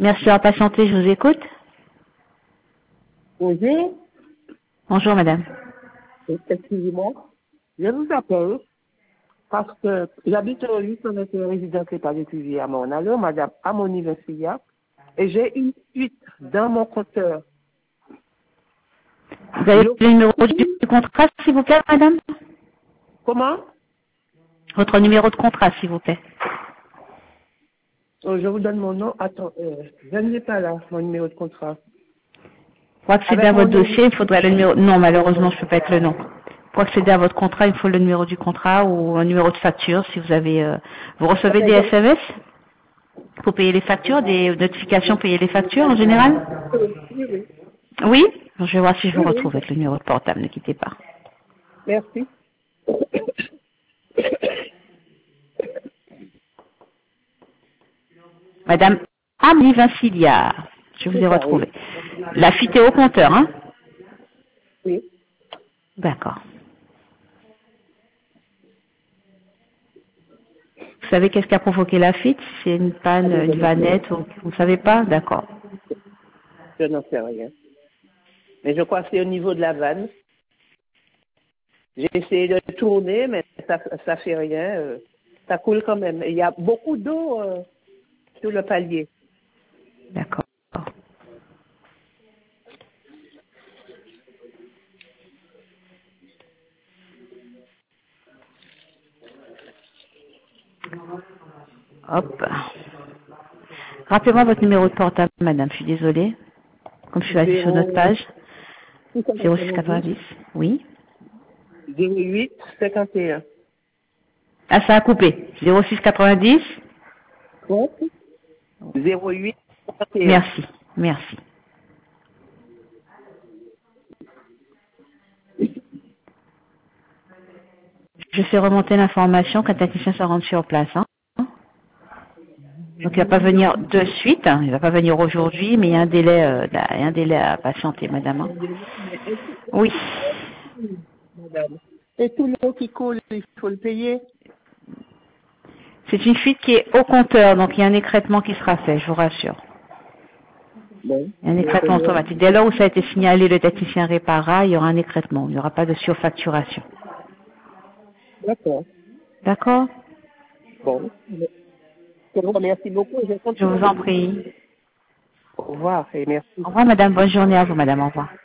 Merci d'avoir patienté, je vous écoute. Bonjour, Bonjour madame. excusez-moi. Je vous appelle parce que j'habite au 821 résidence l'État d'étudier à Mornalo, madame, à mon université, et j'ai une fuite dans mon compteur. Vous avez le numéro du contrat, s'il vous plaît, madame? Comment? Votre numéro de contrat, s'il vous plaît. Je vous donne mon nom. Attends, je ne l'ai pas là, mon numéro de contrat. Pour accéder Avec à mon votre nom. dossier, il faudrait le numéro. Non, malheureusement, je ne peux pas être le nom. Pour accéder à votre contrat, il faut le numéro du contrat ou un numéro de facture si vous avez. Vous recevez des SMS pour payer les factures, des notifications payer les factures en général? Oui, oui. Oui. Je vais voir si je vous Oui, retrouve oui. avec le numéro de portable. Ne quittez pas. Merci. Madame Amélie Vincilia, je vous ai C'est ça, oui. retrouvé. La fuite est au compteur, hein? Oui. D'accord. Vous savez qu'est-ce qui a provoqué la fuite? C'est une panne, Allez, je une ne sais vanette, ou vous ne savez pas? D'accord. je n'en sais rien. Mais je crois que c'est au niveau de la vanne. J'ai essayé de tourner, mais ça fait rien. Ça coule quand même. Il y a beaucoup d'eau sur le palier. D'accord. Hop. Rappelez-moi votre numéro de portable, madame. Je suis désolée. Comme je suis allée sur notre 0, page. 690, 0690. Oui. 08, 51. Ah, ça a coupé. 0690. 30, 08, 51. Merci. Merci. Je fais remonter l'information quand un technicien se rend sur place, hein. Donc il va pas venir de suite, hein. Il va pas venir aujourd'hui, mais il y a un délai à patienter, madame, hein. Oui. Madame. Et tout l'eau qui coule, il faut le payer. C'est une fuite qui est au compteur, donc il y a un écrêtement qui sera fait, je vous rassure. Bon. Il y a un écrêtement automatique. Dès lors où ça a été signalé, le technicien répara, il y aura un écrêtement. Il n'y aura pas de surfacturation. D'accord. D'accord? Bon. Je vous remercie beaucoup et je Je continue vous avec en vous. prie. Au revoir et merci. Au revoir, madame. Bonne journée à vous, madame. Au revoir.